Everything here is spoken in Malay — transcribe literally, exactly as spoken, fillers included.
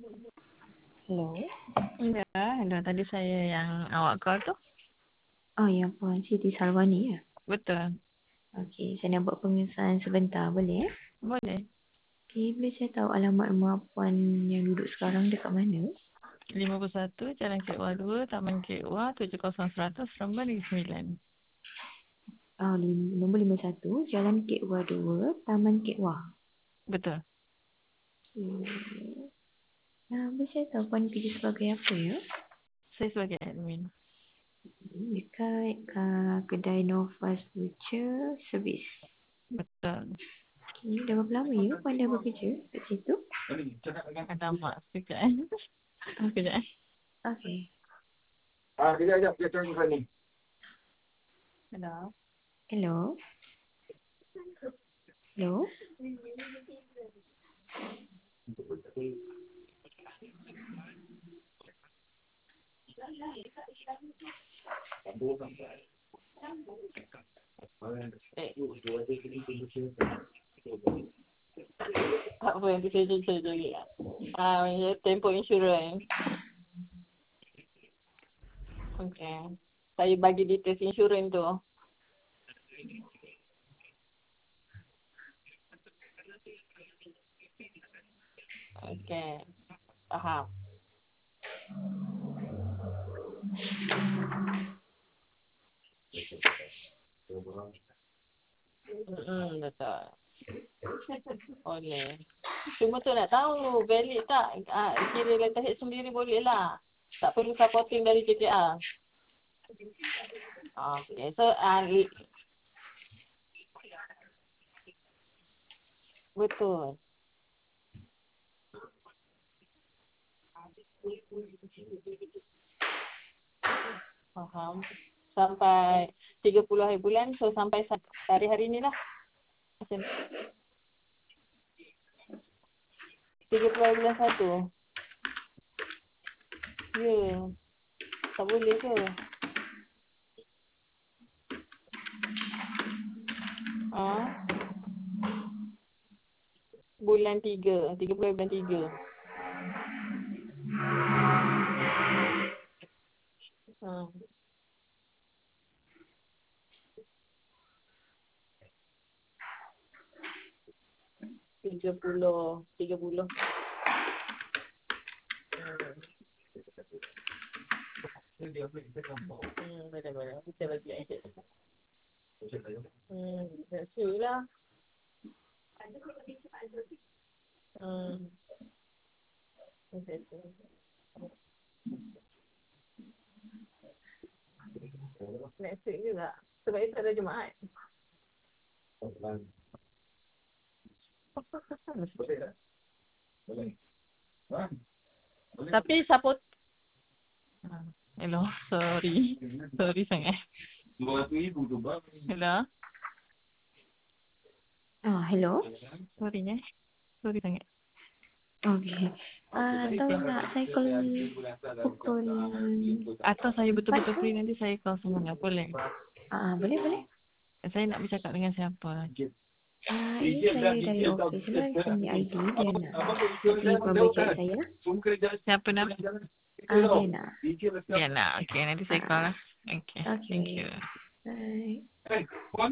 Hello. Ya, hello. Tadi saya yang awak call tu. Oh, yang Puan Siti Salwani ya? Betul. Okey, saya nak buat pengesahan sebentar, boleh? Boleh. Okey, boleh saya tahu alamat rumah Puan yang duduk sekarang dekat mana? lima puluh satu Jalan Kek Wah dua, Taman Kek Wah, tujuh kosong seratus, Seremban Negeri Sembilan. Ah, lim- nombor lima puluh satu, Jalan Kek Wah dua, Taman Kek Wah. Betul. Okey. Nah, boleh saya tahu Puan kerja sebagai apa ya? Saya sebagai admin. Dekat uh, kedai Novas Future Service. Betul. Okey, dah berapa lama ya Puan dah bekerja kat situ? Ada mak sekejap eh. Sekejap eh. Okey. Ah, kejap, kejap. Kejap, tengok ni. Hello. Hello. Hello. Apa yang saya cerita lagi? Ah, Tempo Insurance. Okey. Saya bagi details insurans tu. Okey. Faham. Hmm, betul. Boleh. Cuma tu nak tahu valid tak? Ah, kira letterhead sendiri boleh lah. Tak perlu supporting dari J T R. Okay. So, ah, li- betul. Faham. Sampai tiga puluh hari bulan. So, sampai hari-hari ni lah. Macam tiga puluh hari bulan satu. Ya. Yeah. Tak boleh ke? Ah, bulan tiga. tiga puluh bulan tiga. Hmm. Tiga puluh. Tiga puluh. Hmm, betul-betul. Kita bagi aja. Hmm, that's true lah. Hmm. Next week juga. Sebab itu ada Jumaat. Tapi support. Hello, sorry. Sorry sangat. Hello. Ah, hello. Sorry eh. Sorry sangat. Okey. Ah, atau nak saya call pukul Atau saya betul-betul free nanti saya call semuanya. Boleh? Ah, boleh boleh. Saya nak bercakap dengan siapa? Ah, ini saya dari office. Saya punya I D Diana. Nanti Puan boleh chat saya. Siapa nama? Ah, Diana. Diana. Okay, nanti saya call lah. Okay. Okay. Thank you. Bye.